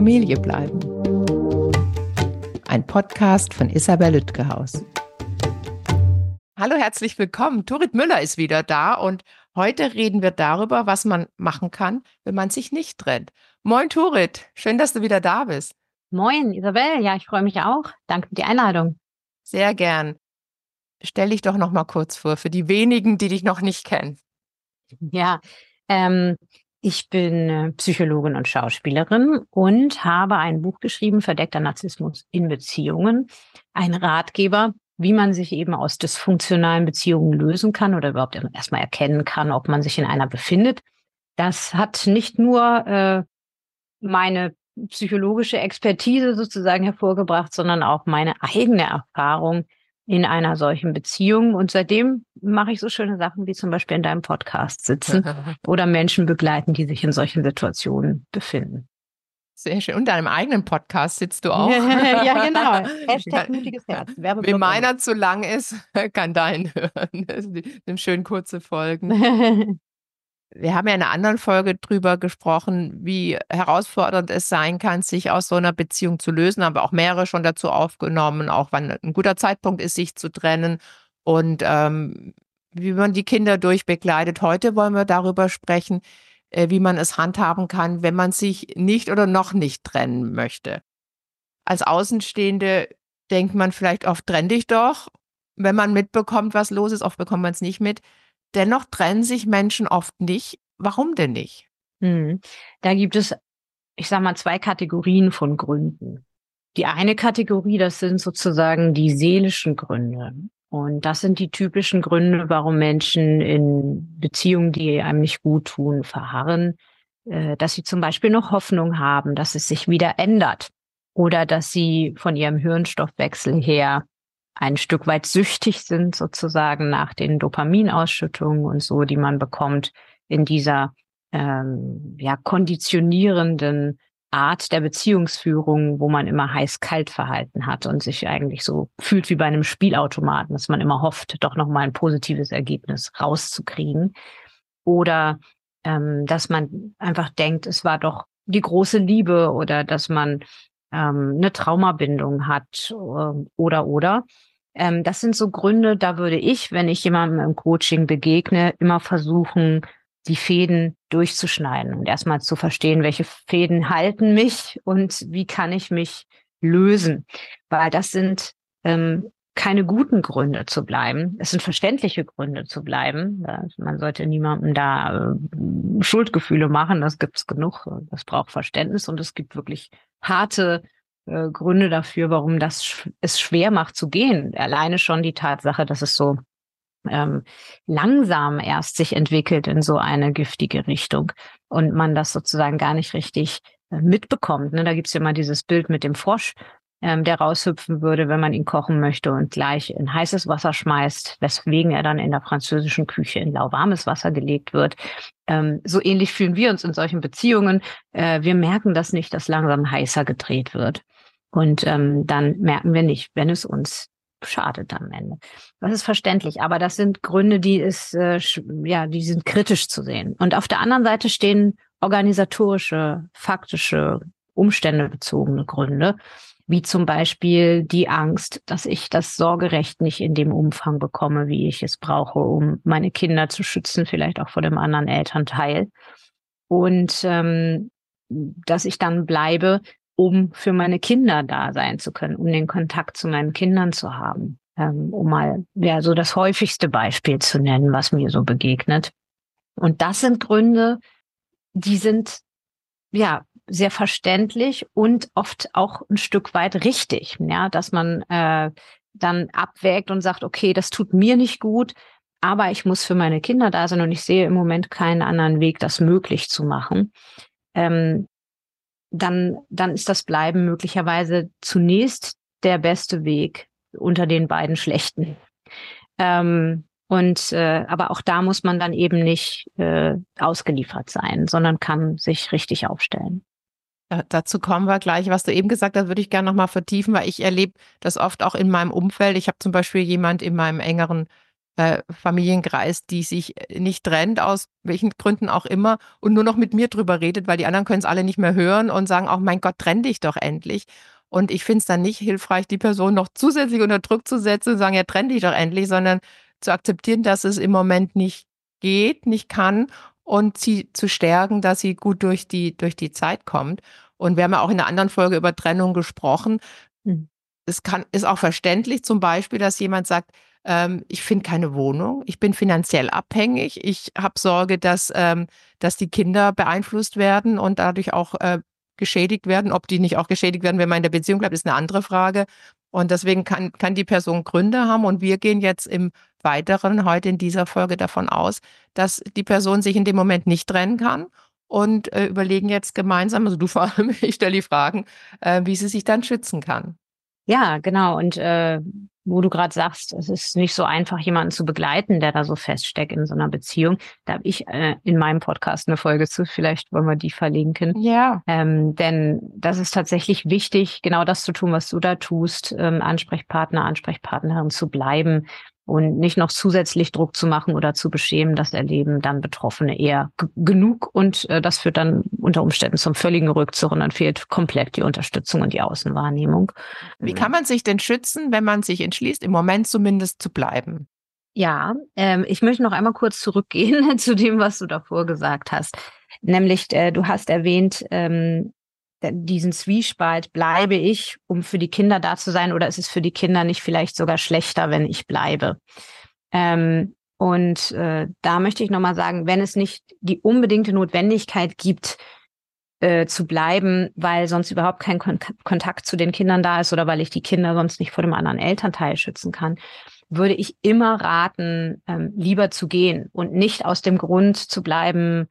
Familie bleiben. Ein Podcast von Isabel Lütgehaus. Hallo, herzlich willkommen. Turit Müller ist wieder da und heute reden wir darüber, was man machen kann, wenn man sich nicht trennt. Moin Turit, schön, dass du wieder da bist. Moin, Isabel. Ja, ich freue mich auch. Danke für die Einladung. Sehr gern. Stell dich doch noch mal kurz vor, für die wenigen, die dich noch nicht kennen. Ja, ich bin Psychologin und Schauspielerin und habe ein Buch geschrieben, Verdeckter Narzissmus in Beziehungen. Ein Ratgeber, wie man sich eben aus dysfunktionalen Beziehungen lösen kann oder überhaupt erstmal erkennen kann, ob man sich in einer befindet. Das hat nicht nur meine psychologische Expertise sozusagen hervorgebracht, sondern auch meine eigene Erfahrung in einer solchen Beziehung. Und seitdem mache ich so schöne Sachen wie zum Beispiel in deinem Podcast sitzen oder Menschen begleiten, die sich in solchen Situationen befinden. Sehr schön. Und deinem eigenen Podcast sitzt du auch. Ja, genau. Hashtag mutiges Herz. Wenn meiner zu lang ist, kann dein hören. Das sind schön kurze Folgen. Wir haben ja in einer anderen Folge drüber gesprochen, wie herausfordernd es sein kann, sich aus so einer Beziehung zu lösen. Haben wir auch mehrere schon dazu aufgenommen, auch wann ein guter Zeitpunkt ist, sich zu trennen und wie man die Kinder durchbegleitet. Heute wollen wir darüber sprechen, wie man es handhaben kann, wenn man sich nicht oder noch nicht trennen möchte. Als Außenstehende denkt man vielleicht oft, trenn dich doch. Wenn man mitbekommt, was los ist, oft bekommt man es nicht mit. Dennoch trennen sich Menschen oft nicht. Warum denn nicht? Da gibt es, ich sag mal, zwei Kategorien von Gründen. Die eine Kategorie, das sind sozusagen die seelischen Gründe. Und das sind die typischen Gründe, warum Menschen in Beziehungen, die einem nicht gut tun, verharren, dass sie zum Beispiel noch Hoffnung haben, dass es sich wieder ändert oder dass sie von ihrem Hirnstoffwechsel her ein Stück weit süchtig sind, sozusagen nach den Dopaminausschüttungen und so, die man bekommt in dieser konditionierenden Art der Beziehungsführung, wo man immer heiß-kalt-Verhalten hat und sich eigentlich so fühlt wie bei einem Spielautomaten, dass man immer hofft, doch nochmal ein positives Ergebnis rauszukriegen. Oder dass man einfach denkt, es war doch die große Liebe oder dass man eine Traumabindung hat oder. Das sind so Gründe, da würde ich, wenn ich jemandem im Coaching begegne, immer versuchen, die Fäden durchzuschneiden und erstmal zu verstehen, welche Fäden halten mich und wie kann ich mich lösen. Weil das sind keine guten Gründe zu bleiben. Es sind verständliche Gründe zu bleiben. Man sollte niemandem da Schuldgefühle machen, das gibt's genug. Das braucht Verständnis und es gibt wirklich harte Gründe dafür, warum das es schwer macht zu gehen. Alleine schon die Tatsache, dass es so langsam erst sich entwickelt in so eine giftige Richtung und man das sozusagen gar nicht richtig mitbekommt. Ne? Da gibt's ja immer dieses Bild mit dem Frosch, der raushüpfen würde, wenn man ihn kochen möchte und gleich in heißes Wasser schmeißt, weswegen er dann in der französischen Küche in lauwarmes Wasser gelegt wird. So ähnlich fühlen wir uns in solchen Beziehungen. Wir merken das nicht, dass langsam heißer gedreht wird. Und dann merken wir nicht, wenn es uns schadet am Ende. Das ist verständlich, aber das sind Gründe, die die sind kritisch zu sehen. Und auf der anderen Seite stehen organisatorische, faktische, umständebezogene Gründe, wie zum Beispiel die Angst, dass ich das Sorgerecht nicht in dem Umfang bekomme, wie ich es brauche, um meine Kinder zu schützen, vielleicht auch vor dem anderen Elternteil. Und dass ich dann bleibe, um für meine Kinder da sein zu können, um den Kontakt zu meinen Kindern zu haben. Um mal so das häufigste Beispiel zu nennen, was mir so begegnet. Und das sind Gründe, die sind sehr verständlich und oft auch ein Stück weit richtig, ja, dass man dann abwägt und sagt, okay, das tut mir nicht gut, aber ich muss für meine Kinder da sein und ich sehe im Moment keinen anderen Weg, das möglich zu machen. Dann ist das Bleiben möglicherweise zunächst der beste Weg unter den beiden schlechten. Aber auch da muss man dann eben nicht ausgeliefert sein, sondern kann sich richtig aufstellen. Dazu kommen wir gleich. Was du eben gesagt hast, würde ich gerne nochmal vertiefen, weil ich erlebe das oft auch in meinem Umfeld. Ich habe zum Beispiel jemand in meinem engeren Familienkreis, die sich nicht trennt, aus welchen Gründen auch immer, und nur noch mit mir drüber redet, weil die anderen können es alle nicht mehr hören und sagen auch, mein Gott, trenn dich doch endlich. Und ich finde es dann nicht hilfreich, die Person noch zusätzlich unter Druck zu setzen und sagen, ja, trenn dich doch endlich, sondern zu akzeptieren, dass es im Moment nicht geht, nicht kann, und sie zu stärken, dass sie gut durch die Zeit kommt. Und wir haben ja auch in einer anderen Folge über Trennung gesprochen. Mhm. Ist auch verständlich, zum Beispiel, dass jemand sagt, ich finde keine Wohnung, ich bin finanziell abhängig, ich habe Sorge, dass die Kinder beeinflusst werden und dadurch auch geschädigt werden. Ob die nicht auch geschädigt werden, wenn man in der Beziehung bleibt, ist eine andere Frage. Und deswegen kann die Person Gründe haben. Und wir gehen jetzt im Weiteren heute in dieser Folge davon aus, dass die Person sich in dem Moment nicht trennen kann, und überlegen jetzt gemeinsam, also du vor allem, ich stelle die Fragen, wie sie sich dann schützen kann. Ja, genau. Und wo du gerade sagst, es ist nicht so einfach, jemanden zu begleiten, der da so feststeckt in so einer Beziehung. Da habe ich in meinem Podcast eine Folge zu. Vielleicht wollen wir die verlinken. Ja. Denn das ist tatsächlich wichtig, genau das zu tun, was du da tust, Ansprechpartner, Ansprechpartnerin zu bleiben und nicht noch zusätzlich Druck zu machen oder zu beschämen. Das erleben dann Betroffene eher genug, und das führt dann unter Umständen zum völligen Rückzug, und dann fehlt komplett die Unterstützung und die Außenwahrnehmung. Wie kann man sich denn schützen, wenn man sich entschließt, im Moment zumindest zu bleiben? Ja, ich möchte noch einmal kurz zurückgehen zu dem, was du davor gesagt hast. Nämlich, du hast erwähnt, diesen Zwiespalt, bleibe ich, um für die Kinder da zu sein, oder ist es für die Kinder nicht vielleicht sogar schlechter, wenn ich bleibe? Da möchte ich nochmal sagen, wenn es nicht die unbedingte Notwendigkeit gibt, zu bleiben, weil sonst überhaupt kein Kontakt zu den Kindern da ist oder weil ich die Kinder sonst nicht vor dem anderen Elternteil schützen kann, würde ich immer raten, lieber zu gehen und nicht aus dem Grund zu bleiben,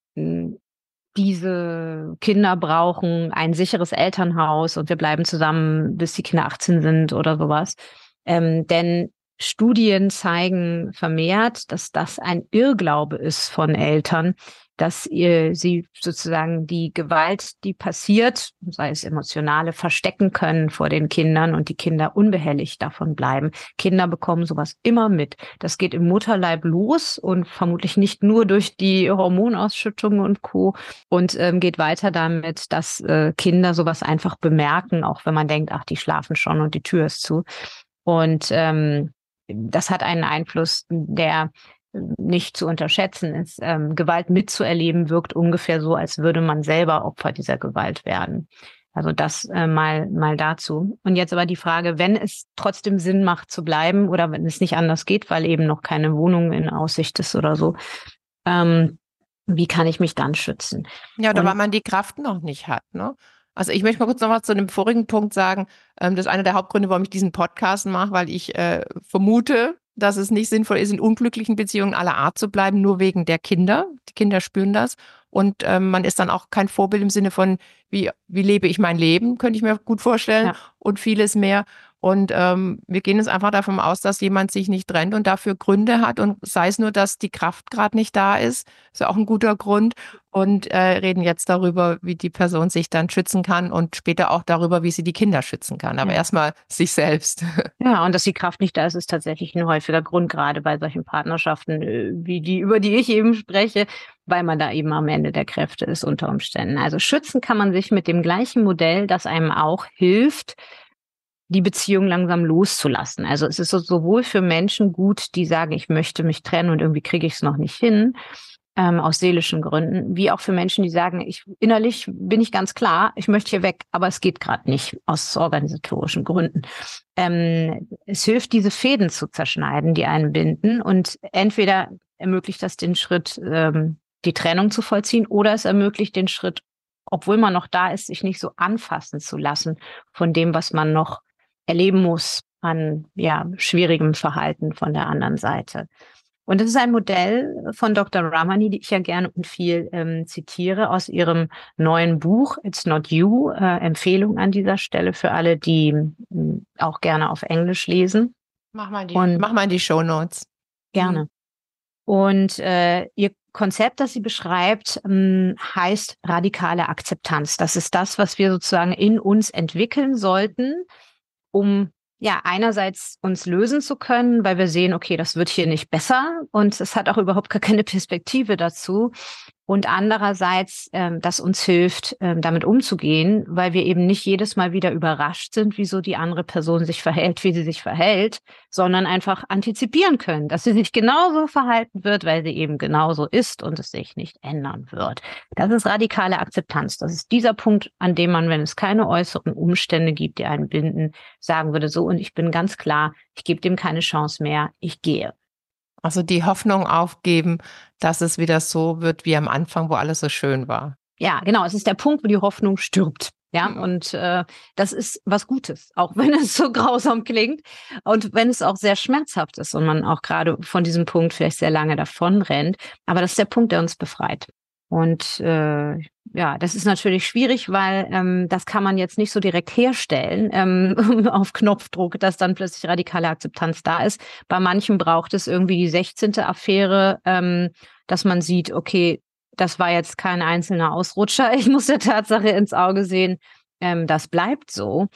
diese Kinder brauchen ein sicheres Elternhaus und wir bleiben zusammen, bis die Kinder 18 sind oder sowas. Denn Studien zeigen vermehrt, dass das ein Irrglaube ist von Eltern, dass sie sozusagen die Gewalt, die passiert, sei es emotionale, verstecken können vor den Kindern und die Kinder unbehelligt davon bleiben. Kinder bekommen sowas immer mit. Das geht im Mutterleib los und vermutlich nicht nur durch die Hormonausschüttung und Co. Und geht weiter damit, dass Kinder sowas einfach bemerken, auch wenn man denkt, ach, die schlafen schon und die Tür ist zu. Und das hat einen Einfluss, der nicht zu unterschätzen ist. Gewalt mitzuerleben wirkt ungefähr so, als würde man selber Opfer dieser Gewalt werden. Also das mal dazu. Und jetzt aber die Frage, wenn es trotzdem Sinn macht zu bleiben oder wenn es nicht anders geht, weil eben noch keine Wohnung in Aussicht ist oder so, wie kann ich mich dann schützen? Ja, oder weil man die Kraft noch nicht hat, ne? Also ich möchte mal kurz noch was zu dem vorigen Punkt sagen. Das ist einer der Hauptgründe, warum ich diesen Podcast mache, weil ich vermute, dass es nicht sinnvoll ist, in unglücklichen Beziehungen aller Art zu bleiben, nur wegen der Kinder. Die Kinder spüren das. Und man ist dann auch kein Vorbild im Sinne von, wie lebe ich mein Leben, könnte ich mir gut vorstellen, Ja. und vieles mehr. Und wir gehen jetzt einfach davon aus, dass jemand sich nicht trennt und dafür Gründe hat. Und sei es nur, dass die Kraft gerade nicht da ist ja auch ein guter Grund. Und reden jetzt darüber, wie die Person sich dann schützen kann, und später auch darüber, wie sie die Kinder schützen kann. Aber erstmal sich selbst. Ja, und dass die Kraft nicht da ist, ist tatsächlich ein häufiger Grund, gerade bei solchen Partnerschaften, wie die, über die ich eben spreche, weil man da eben am Ende der Kräfte ist unter Umständen. Also schützen kann man sich mit dem gleichen Modell, das einem auch hilft, die Beziehung langsam loszulassen. Also es ist sowohl für Menschen gut, die sagen, ich möchte mich trennen und irgendwie kriege ich es noch nicht hin, aus seelischen Gründen, wie auch für Menschen, die sagen, innerlich bin ich ganz klar, ich möchte hier weg, aber es geht gerade nicht aus organisatorischen Gründen. Es hilft, diese Fäden zu zerschneiden, die einen binden, und entweder ermöglicht das den Schritt, die Trennung zu vollziehen, oder es ermöglicht den Schritt, obwohl man noch da ist, sich nicht so anfassen zu lassen von dem, was man noch erleben muss an schwierigem Verhalten von der anderen Seite. Und das ist ein Modell von Dr. Ramani, die ich ja gerne und viel zitiere, aus ihrem neuen Buch It's Not You. Empfehlung an dieser Stelle für alle, die auch gerne auf Englisch lesen. Mach mal in die Shownotes. Gerne. Und ihr Konzept, das sie beschreibt, heißt radikale Akzeptanz. Das ist das, was wir sozusagen in uns entwickeln sollten, um ja, einerseits uns lösen zu können, weil wir sehen, okay, das wird hier nicht besser und es hat auch überhaupt gar keine Perspektive dazu. Und andererseits, das uns hilft, damit umzugehen, weil wir eben nicht jedes Mal wieder überrascht sind, wieso die andere Person sich verhält, wie sie sich verhält, sondern einfach antizipieren können, dass sie sich genauso verhalten wird, weil sie eben genauso ist und es sich nicht ändern wird. Das ist radikale Akzeptanz. Das ist dieser Punkt, an dem man, wenn es keine äußeren Umstände gibt, die einen binden, sagen würde, so, und ich bin ganz klar, ich gebe dem keine Chance mehr, ich gehe. Also die Hoffnung aufgeben, dass es wieder so wird wie am Anfang, wo alles so schön war. Ja, genau. Es ist der Punkt, wo die Hoffnung stirbt. Ja, Mhm. und das ist was Gutes, auch wenn es so grausam klingt und wenn es auch sehr schmerzhaft ist und man auch gerade von diesem Punkt vielleicht sehr lange davon rennt. Aber das ist der Punkt, der uns befreit. Und ja, das ist natürlich schwierig, weil das kann man jetzt nicht so direkt herstellen auf Knopfdruck, dass dann plötzlich radikale Akzeptanz da ist. Bei manchen braucht es irgendwie die 16. Affäre, dass man sieht, okay, das war jetzt kein einzelner Ausrutscher. Ich muss der Tatsache ins Auge sehen, das bleibt so.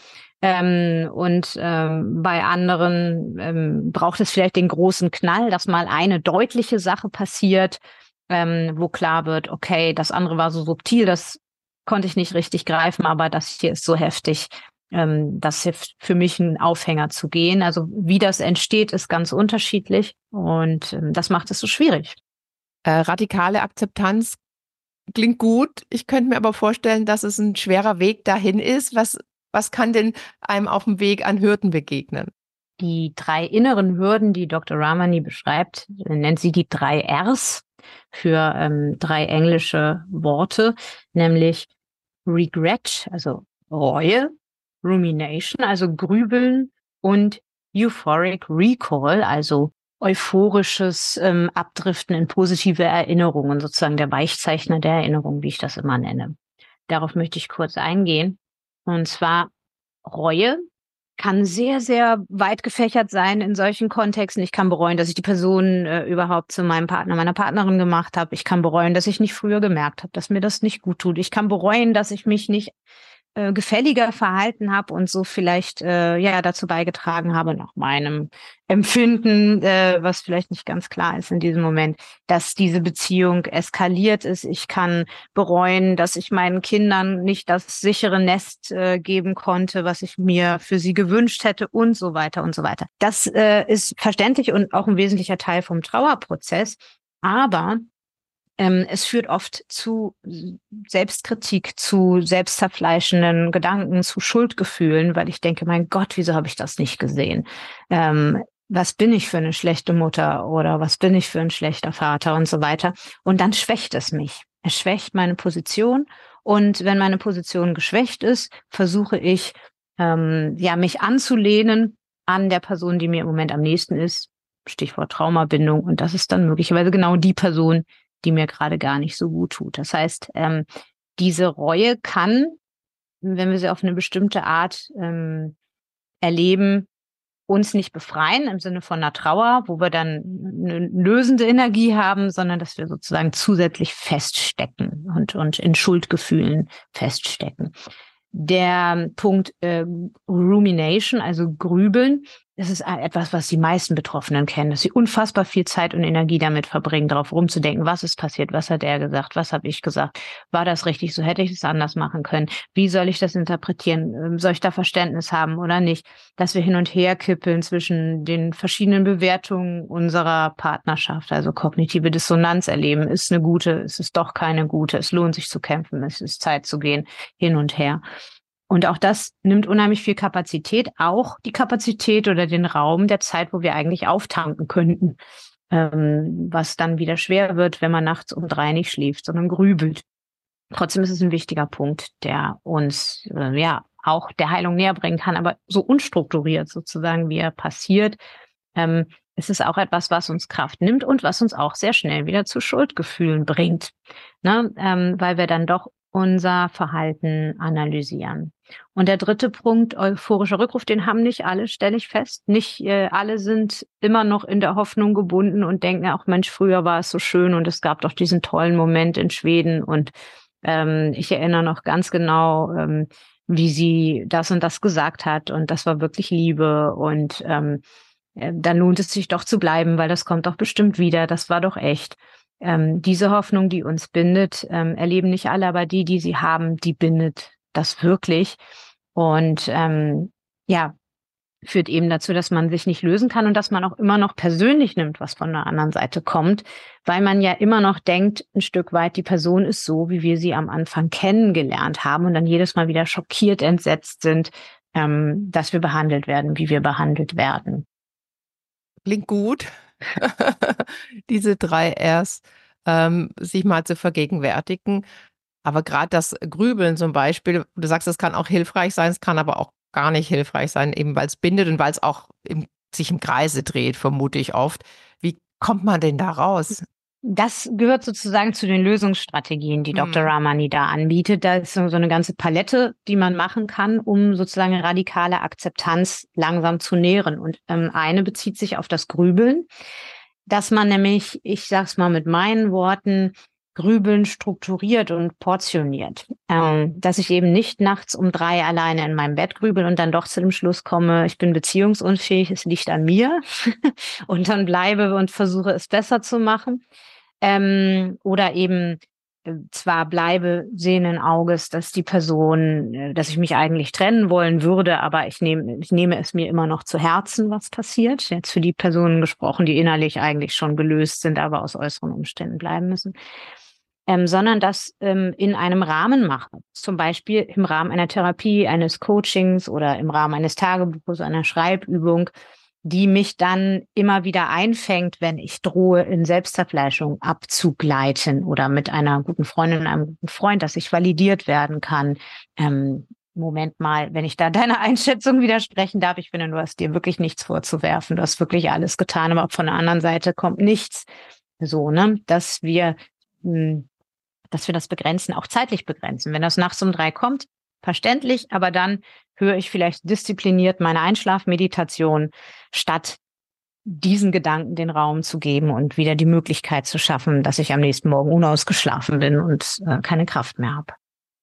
Bei anderen braucht es vielleicht den großen Knall, dass mal eine deutliche Sache passiert, wo klar wird, okay, das andere war so subtil, das konnte ich nicht richtig greifen, aber das hier ist so heftig. Das hilft für mich, einen Aufhänger zu gehen. Also wie das entsteht, ist ganz unterschiedlich und das macht es so schwierig. Radikale Akzeptanz klingt gut. Ich könnte mir aber vorstellen, dass es ein schwerer Weg dahin ist. Was kann denn einem auf dem Weg an Hürden begegnen? Die 3 inneren Hürden, die Dr. Ramani beschreibt, nennt sie die 3 Rs für 3 englische Worte, nämlich Regret, also Reue, Rumination, also Grübeln und Euphoric Recall, also euphorisches Abdriften in positive Erinnerungen, sozusagen der Weichzeichner der Erinnerung, wie ich das immer nenne. Darauf möchte ich kurz eingehen. Und zwar Reue kann sehr, sehr weit gefächert sein in solchen Kontexten. Ich kann bereuen, dass ich die Person überhaupt zu meinem Partner, meiner Partnerin gemacht habe. Ich kann bereuen, dass ich nicht früher gemerkt habe, dass mir das nicht gut tut. Ich kann bereuen, dass ich mich nicht gefälliger verhalten habe und so vielleicht ja dazu beigetragen habe, nach meinem Empfinden, was vielleicht nicht ganz klar ist in diesem Moment, dass diese Beziehung eskaliert ist. Ich kann bereuen, dass ich meinen Kindern nicht das sichere Nest geben konnte, was ich mir für sie gewünscht hätte und so weiter und so weiter. Das ist verständlich und auch ein wesentlicher Teil vom Trauerprozess. Aber es führt oft zu Selbstkritik, zu selbstzerfleischenden Gedanken, zu Schuldgefühlen, weil ich denke, mein Gott, wieso habe ich das nicht gesehen? Was bin ich für eine schlechte Mutter oder was bin ich für ein schlechter Vater und so weiter. Und dann schwächt es mich. Es schwächt meine Position. Und wenn meine Position geschwächt ist, versuche ich, ja, mich anzulehnen an der Person, die mir im Moment am nächsten ist. Stichwort Traumabindung. Und das ist dann möglicherweise genau die Person, die mir gerade gar nicht so gut tut. Das heißt, diese Reue kann, wenn wir sie auf eine bestimmte Art erleben, uns nicht befreien im Sinne von einer Trauer, wo wir dann eine lösende Energie haben, sondern dass wir sozusagen zusätzlich feststecken und in Schuldgefühlen feststecken. Der Punkt Rumination, also Grübeln, das ist etwas, was die meisten Betroffenen kennen, dass sie unfassbar viel Zeit und Energie damit verbringen, darauf rumzudenken, was ist passiert, was hat er gesagt, was habe ich gesagt, war das richtig, so hätte ich es anders machen können, wie soll ich das interpretieren, soll ich da Verständnis haben oder nicht, dass wir hin und her kippeln zwischen den verschiedenen Bewertungen unserer Partnerschaft, also kognitive Dissonanz erleben, ist eine gute, ist es doch keine gute, es lohnt sich zu kämpfen, es ist Zeit zu gehen, hin und her. Und auch das nimmt unheimlich viel Kapazität, auch die Kapazität oder den Raum der Zeit, wo wir eigentlich auftanken könnten, was dann wieder schwer wird, wenn man nachts um 3 nicht schläft, sondern grübelt. Trotzdem ist es ein wichtiger Punkt, der uns ja auch der Heilung näher bringen kann, aber so unstrukturiert sozusagen, wie er passiert, ist es auch etwas, was uns Kraft nimmt und was uns auch sehr schnell wieder zu Schuldgefühlen bringt, ne? Weil wir dann doch unser Verhalten analysieren. Und der 3. Punkt, euphorischer Rückruf, den haben nicht alle, stelle ich fest. Nicht alle sind immer noch in der Hoffnung gebunden und denken, ach Mensch, früher war es so schön und es gab doch diesen tollen Moment in Schweden und Ich erinnere noch ganz genau, wie sie das und das gesagt hat und das war wirklich Liebe und dann lohnt es sich doch zu bleiben, weil das kommt doch bestimmt wieder, das war doch echt. Diese Hoffnung, die uns bindet, erleben nicht alle, aber die sie haben, die bindet das wirklich. Und ja, führt eben dazu, dass man sich nicht lösen kann und dass man auch immer noch persönlich nimmt, was von der anderen Seite kommt, weil man ja immer noch denkt, ein Stück weit, die Person ist so, wie wir sie am Anfang kennengelernt haben und dann jedes Mal wieder schockiert, entsetzt sind, dass wir behandelt werden, wie wir behandelt werden. Klingt gut. Diese 3 Rs, sich mal zu vergegenwärtigen. Aber gerade das Grübeln zum Beispiel, du sagst, es kann auch hilfreich sein, es kann aber auch gar nicht hilfreich sein, eben weil es bindet und weil es auch sich im Kreise dreht, vermute ich oft. Wie kommt man denn da raus? Das gehört sozusagen zu den Lösungsstrategien, die Dr. Hm. Ramani da anbietet. Da ist so eine ganze Palette, die man machen kann, um sozusagen radikale Akzeptanz langsam zu nähren. Und eine bezieht sich auf das Grübeln, dass man nämlich, ich sag's mal mit meinen Worten, Grübeln strukturiert und portioniert. Dass ich eben nicht nachts um 3 alleine in meinem Bett grübel und dann doch zu dem Schluss komme, ich bin beziehungsunfähig, es liegt an mir und dann bleibe und versuche es besser zu machen. Oder eben zwar bleibe sehenden Auges, dass die Person, dass ich mich eigentlich trennen wollen würde, aber ich nehme es mir immer noch zu Herzen, was passiert. Jetzt für die Personen gesprochen, die innerlich eigentlich schon gelöst sind, aber aus äußeren Umständen bleiben müssen. Sondern das in einem Rahmen mache. Zum Beispiel im Rahmen einer Therapie, eines Coachings oder im Rahmen eines Tagebuchs, einer Schreibübung, die mich dann immer wieder einfängt, wenn ich drohe, in Selbstzerfleischung abzugleiten oder mit einer guten Freundin, einem guten Freund, dass ich validiert werden kann. Moment mal, wenn ich da deiner Einschätzung widersprechen darf, ich finde, du hast dir wirklich nichts vorzuwerfen. Du hast wirklich alles getan, aber von der anderen Seite kommt nichts. So, ne, dass wir das begrenzen, auch zeitlich begrenzen. Wenn das nachts um 3 kommt, verständlich, aber dann höre ich vielleicht diszipliniert meine Einschlafmeditation, statt diesen Gedanken den Raum zu geben und wieder die Möglichkeit zu schaffen, dass ich am nächsten Morgen unausgeschlafen bin und keine Kraft mehr habe.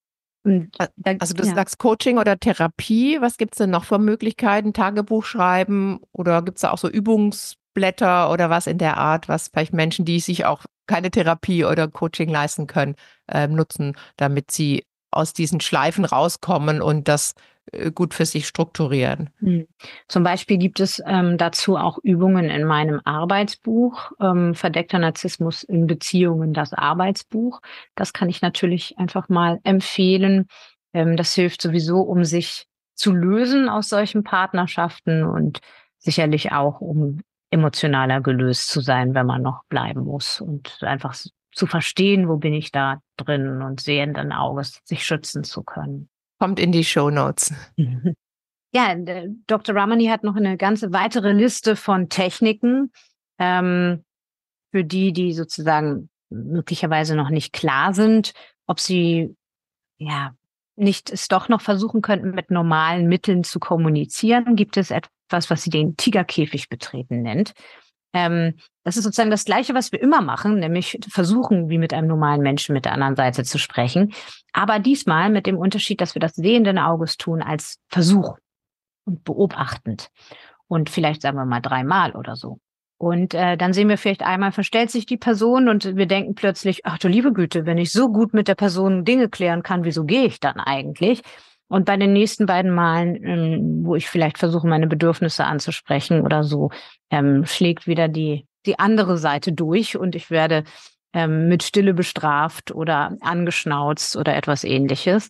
Also du sagst Coaching oder Therapie, was gibt es denn noch für Möglichkeiten? Tagebuch schreiben oder gibt es da auch so Übungsblätter oder was in der Art, was vielleicht Menschen, die sich auch keine Therapie oder Coaching leisten können, nutzen, damit sie aus diesen Schleifen rauskommen und das gut für sich strukturieren? Zum Beispiel gibt es dazu auch Übungen in meinem Arbeitsbuch, Verdeckter Narzissmus in Beziehungen, das Arbeitsbuch. Das kann ich natürlich einfach mal empfehlen. Das hilft sowieso, um sich zu lösen aus solchen Partnerschaften und sicherlich auch, um emotionaler gelöst zu sein, wenn man noch bleiben muss und einfach zu verstehen, wo bin ich da drin und sehenden Auges sich schützen zu können. Kommt in die Shownotes. Ja, Dr. Ramani hat noch eine ganze weitere Liste von Techniken, für die sozusagen möglicherweise noch nicht klar sind, ob sie ja nicht es doch noch versuchen könnten, mit normalen Mitteln zu kommunizieren. Gibt es etwas, was sie den Tigerkäfig betreten nennt. Das ist sozusagen das Gleiche, was wir immer machen, nämlich versuchen, wie mit einem normalen Menschen mit der anderen Seite zu sprechen. Aber diesmal mit dem Unterschied, dass wir das sehenden Auges tun als Versuch und beobachtend. Und vielleicht sagen wir mal 3-mal oder so. Und dann sehen wir vielleicht einmal, verstellt sich die Person und wir denken plötzlich, ach du liebe Güte, wenn ich so gut mit der Person Dinge klären kann, wieso gehe ich dann eigentlich? Und bei den nächsten beiden Malen, wo ich vielleicht versuche, meine Bedürfnisse anzusprechen oder so, schlägt wieder die andere Seite durch und ich werde mit Stille bestraft oder angeschnauzt oder etwas Ähnliches.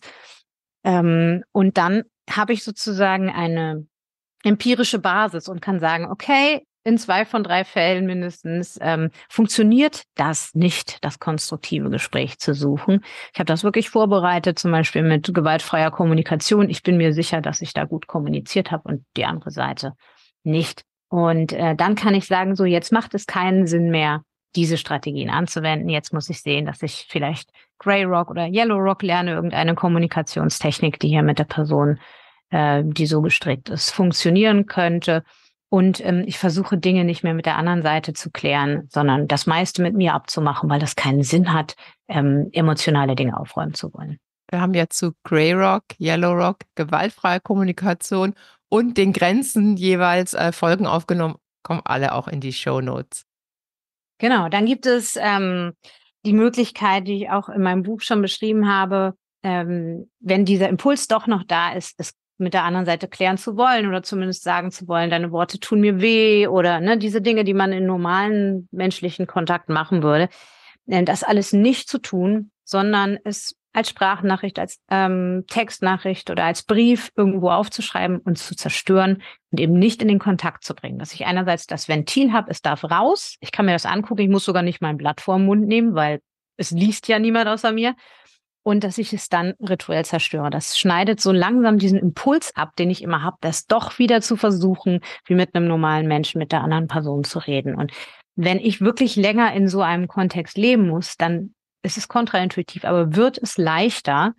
Und dann habe ich sozusagen eine empirische Basis und kann sagen, okay, in 2 von 3 Fällen mindestens funktioniert das nicht, das konstruktive Gespräch zu suchen. Ich habe das wirklich vorbereitet, zum Beispiel mit gewaltfreier Kommunikation. Ich bin mir sicher, dass ich da gut kommuniziert habe und die andere Seite nicht. Und dann kann ich sagen, so jetzt macht es keinen Sinn mehr, diese Strategien anzuwenden. Jetzt muss ich sehen, dass ich vielleicht Grey Rock oder Yellow Rock lerne, irgendeine Kommunikationstechnik, die hier mit der Person, die so gestrickt ist, funktionieren könnte. Und ich versuche Dinge nicht mehr mit der anderen Seite zu klären, sondern das meiste mit mir abzumachen, weil das keinen Sinn hat, emotionale Dinge aufräumen zu wollen. Wir haben ja zu Grey Rock, Yellow Rock, gewaltfreie Kommunikation und den Grenzen jeweils Folgen aufgenommen. Kommen alle auch in die Shownotes. Genau, dann gibt es die Möglichkeit, die ich auch in meinem Buch schon beschrieben habe, wenn dieser Impuls doch noch da ist, es mit der anderen Seite klären zu wollen oder zumindest sagen zu wollen, deine Worte tun mir weh oder ne, diese Dinge, die man in normalen menschlichen Kontakt machen würde, das alles nicht zu tun, sondern es als Sprachnachricht, als Textnachricht oder als Brief irgendwo aufzuschreiben und zu zerstören und eben nicht in den Kontakt zu bringen. Dass ich einerseits das Ventil habe, es darf raus, ich kann mir das angucken, ich muss sogar nicht mein Blatt vor den Mund nehmen, weil es liest ja niemand außer mir. Und dass ich es dann rituell zerstöre. Das schneidet so langsam diesen Impuls ab, den ich immer habe, das doch wieder zu versuchen, wie mit einem normalen Menschen, mit der anderen Person zu reden. Und wenn ich wirklich länger in so einem Kontext leben muss, dann ist es kontraintuitiv, aber wird es leichter,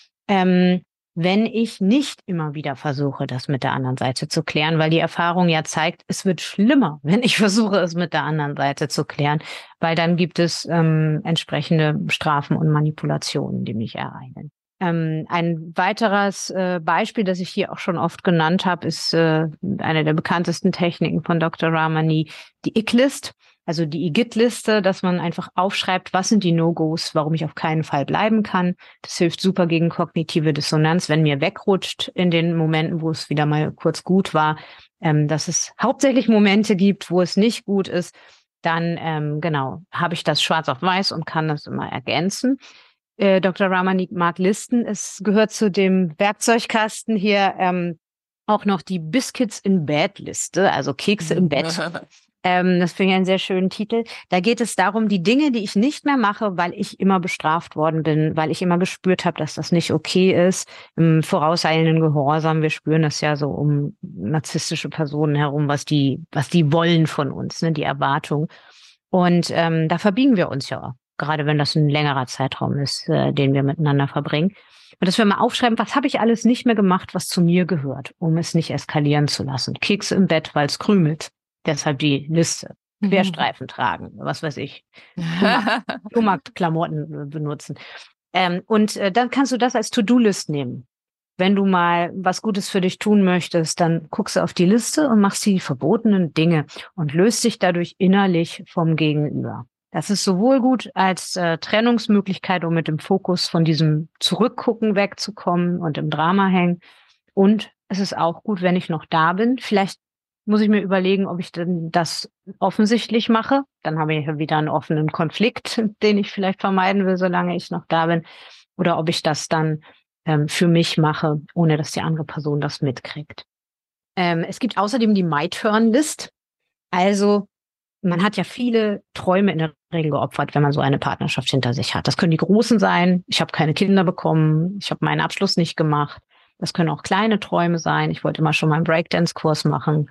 wenn ich nicht immer wieder versuche, das mit der anderen Seite zu klären, weil die Erfahrung ja zeigt, es wird schlimmer, wenn ich versuche, es mit der anderen Seite zu klären, weil dann gibt es entsprechende Strafen und Manipulationen, die mich ereilen. Ein weiteres Beispiel, das ich hier auch schon oft genannt habe, ist eine der bekanntesten Techniken von Dr. Ramani, die IGList. Also die IGIT-Liste, dass man einfach aufschreibt, was sind die No-Gos, warum ich auf keinen Fall bleiben kann. Das hilft super gegen kognitive Dissonanz, wenn mir wegrutscht in den Momenten, wo es wieder mal kurz gut war, dass es hauptsächlich Momente gibt, wo es nicht gut ist. Dann, genau, habe ich das schwarz auf weiß und kann das immer ergänzen. Dr. Ramani mag Listen. Es gehört zu dem Werkzeugkasten hier auch noch die Biscuits in Bed Liste, also Kekse im Bett. Das finde ich einen sehr schönen Titel. Da geht es darum, die Dinge, die ich nicht mehr mache, weil ich immer bestraft worden bin, weil ich immer gespürt habe, dass das nicht okay ist, im vorauseilenden Gehorsam. Wir spüren das ja so um narzisstische Personen herum, was die wollen von uns, ne, die Erwartung. Und da verbiegen wir uns ja, gerade wenn das ein längerer Zeitraum ist, den wir miteinander verbringen. Und dass wir mal aufschreiben, was habe ich alles nicht mehr gemacht, was zu mir gehört, um es nicht eskalieren zu lassen. Kekse im Bett, weil es krümelt. Deshalb die Liste. Querstreifen tragen, was weiß ich. Flohmarktklamotten benutzen. Und dann kannst du das als To-Do-List nehmen. Wenn du mal was Gutes für dich tun möchtest, dann guckst du auf die Liste und machst die verbotenen Dinge und löst dich dadurch innerlich vom Gegenüber. Das ist sowohl gut als Trennungsmöglichkeit, um mit dem Fokus von diesem Zurückgucken wegzukommen und im Drama hängen. Und es ist auch gut, wenn ich noch da bin. Vielleicht muss ich mir überlegen, ob ich denn das offensichtlich mache. Dann habe ich ja wieder einen offenen Konflikt, den ich vielleicht vermeiden will, solange ich noch da bin. Oder ob ich das dann für mich mache, ohne dass die andere Person das mitkriegt. Es gibt außerdem die My-Turn-List. Also man hat ja viele Träume in der Regel geopfert, wenn man so eine Partnerschaft hinter sich hat. Das können die großen sein. Ich habe keine Kinder bekommen. Ich habe meinen Abschluss nicht gemacht. Das können auch kleine Träume sein. Ich wollte immer schon mal einen Breakdance-Kurs machen.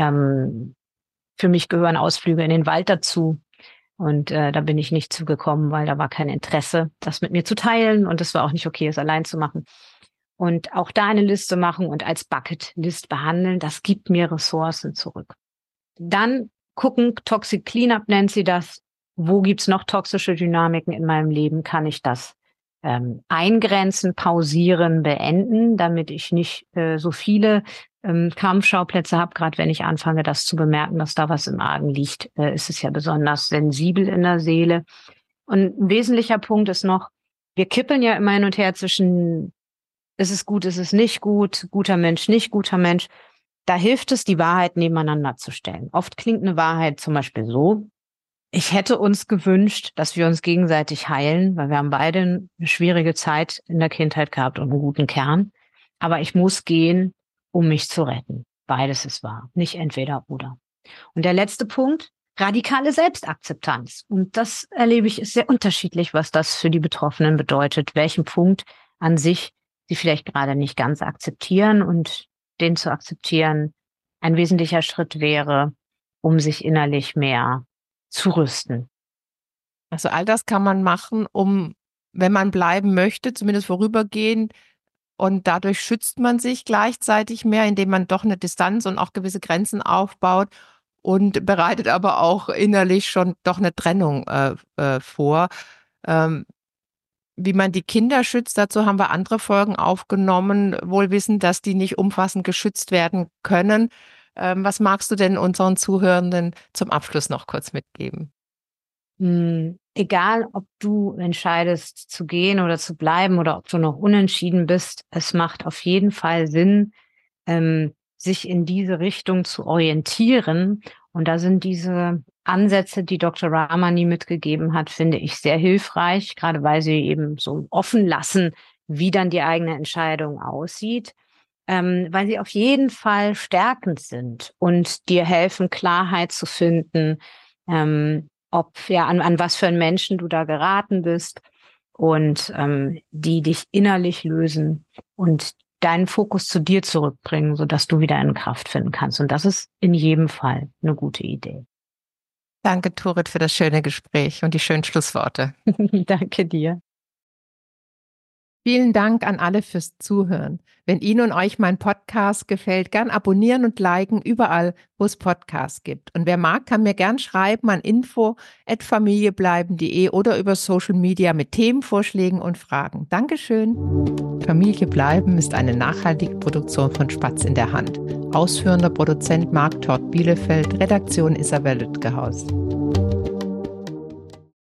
Für mich gehören Ausflüge in den Wald dazu. Und da bin ich nicht zugekommen, weil da war kein Interesse, das mit mir zu teilen. Und es war auch nicht okay, es allein zu machen. Und auch da eine Liste machen und als Bucket-List behandeln, das gibt mir Ressourcen zurück. Dann gucken, Toxic Cleanup nennt sie das. Wo gibt's noch toxische Dynamiken in meinem Leben? Kann ich das eingrenzen, pausieren, beenden, damit ich nicht so viele Kampfschauplätze habe. Gerade wenn ich anfange, das zu bemerken, dass da was im Argen liegt, ist es ja besonders sensibel in der Seele. Und ein wesentlicher Punkt ist noch, wir kippeln ja immer hin und her zwischen, ist es gut, ist es nicht gut, guter Mensch, nicht guter Mensch. Da hilft es, die Wahrheit nebeneinander zu stellen. Oft klingt eine Wahrheit zum Beispiel so: Ich hätte uns gewünscht, dass wir uns gegenseitig heilen, weil wir haben beide eine schwierige Zeit in der Kindheit gehabt und einen guten Kern. Aber ich muss gehen, um mich zu retten. Beides ist wahr, nicht entweder oder. Und der letzte Punkt, radikale Selbstakzeptanz. Und das erlebe ich, ist sehr unterschiedlich, was das für die Betroffenen bedeutet, welchen Punkt an sich sie vielleicht gerade nicht ganz akzeptieren, und den zu akzeptieren ein wesentlicher Schritt wäre, um sich innerlich mehr zu rüsten. Also all das kann man machen, um, wenn man bleiben möchte, zumindest vorübergehend, und dadurch schützt man sich gleichzeitig mehr, indem man doch eine Distanz und auch gewisse Grenzen aufbaut und bereitet aber auch innerlich schon doch eine Trennung vor. Ähm, Wie man die Kinder schützt, dazu haben wir andere Folgen aufgenommen, wohl wissend, dass die nicht umfassend geschützt werden können. Was magst du denn unseren Zuhörenden zum Abschluss noch kurz mitgeben? Egal, ob du entscheidest zu gehen oder zu bleiben oder ob du noch unentschieden bist, es macht auf jeden Fall Sinn, sich in diese Richtung zu orientieren. Und da sind diese Ansätze, die Dr. Ramani mitgegeben hat, finde ich sehr hilfreich, gerade weil sie eben so offen lassen, wie dann die eigene Entscheidung aussieht, weil sie auf jeden Fall stärkend sind und dir helfen, Klarheit zu finden, an was für einen Menschen du da geraten bist und die dich innerlich lösen und deinen Fokus zu dir zurückbringen, sodass du wieder in Kraft finden kannst. Und das ist in jedem Fall eine gute Idee. Danke, Turit, für das schöne Gespräch und die schönen Schlussworte. Danke dir. Vielen Dank an alle fürs Zuhören. Wenn Ihnen und euch mein Podcast gefällt, gern abonnieren und liken überall, wo es Podcasts gibt. Und wer mag, kann mir gern schreiben an info@familiebleiben.de oder über Social Media mit Themenvorschlägen und Fragen. Dankeschön. Familie bleiben ist eine nachhaltige Produktion von Spatz in der Hand. Ausführender Produzent Marc Tort Bielefeld, Redaktion Isabel Lütgehaus.